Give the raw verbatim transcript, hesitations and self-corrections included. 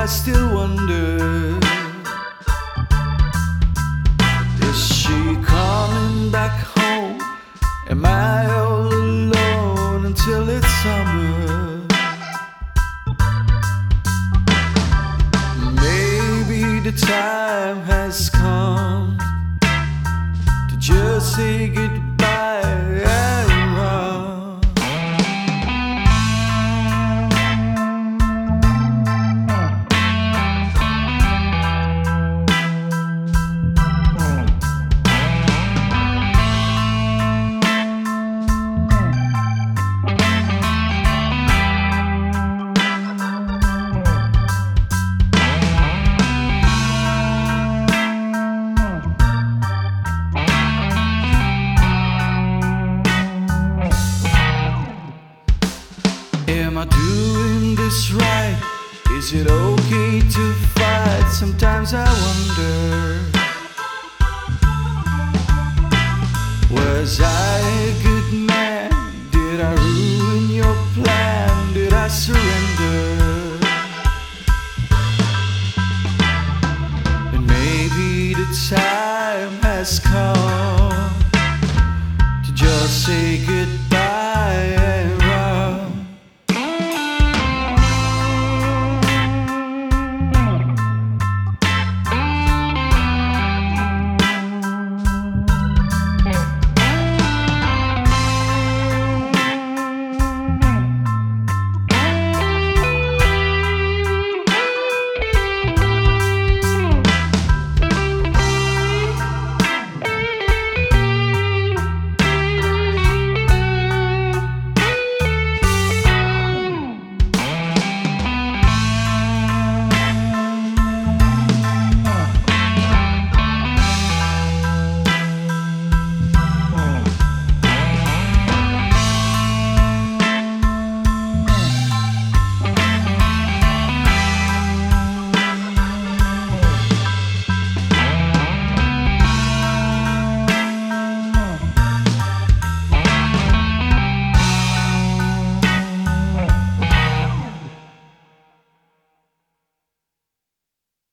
still wonder, is she coming back home? Am I all alone until it's summer? Maybe the time has come to just say goodbye and run. Am I doing this right? Is it okay to fight? Sometimes I wonder, was I